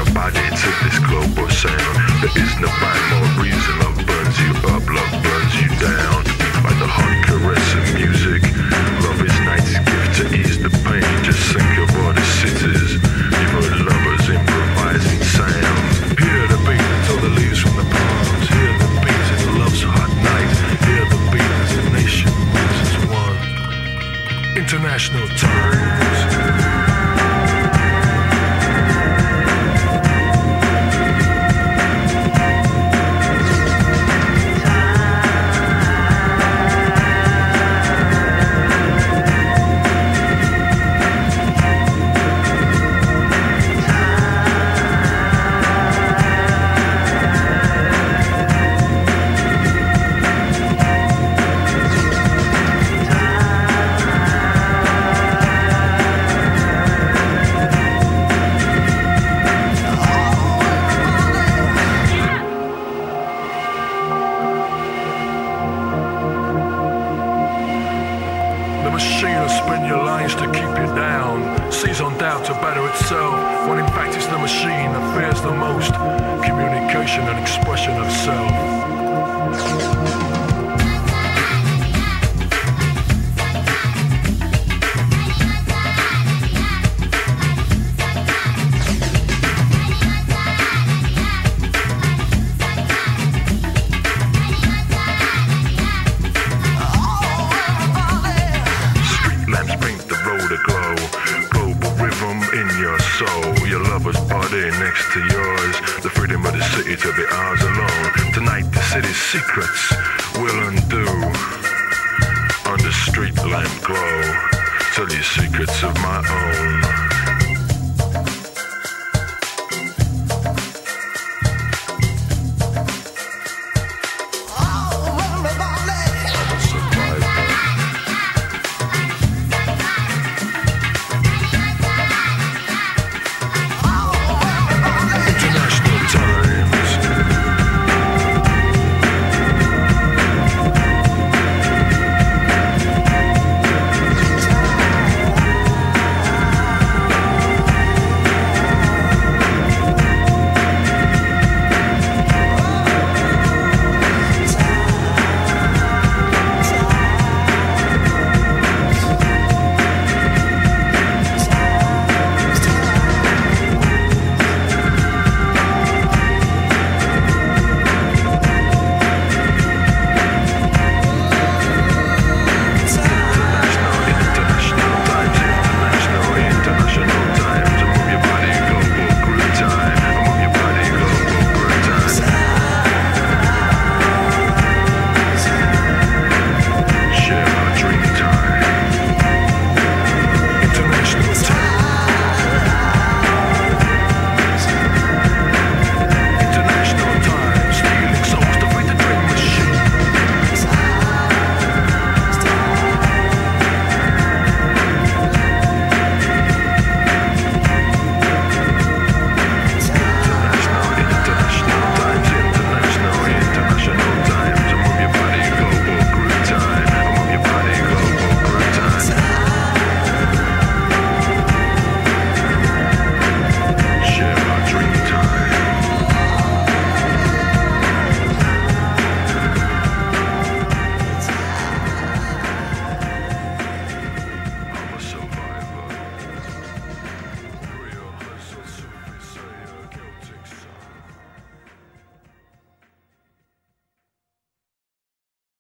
your body to this global sound. There is no rhyme or reason. Love burns you up, love burns you down. Like the hot caress of music. Love is night's gift to ease the pain. Just think of all the cities. You've heard lovers improvising sound. Hear the beat until the leaves from the palms. Hear the beat in love's hot night. Hear the beat as a nation moves as one. International times. When in fact it's the machine that fears the most communication and expression of self. Street lamps paint the road aglow. Global rhythm in your soul. Your lover's body next to yours. The freedom of the city to be ours alone. Tonight the city's secrets will undo. On the street lamp glow. Tell you secrets of my own.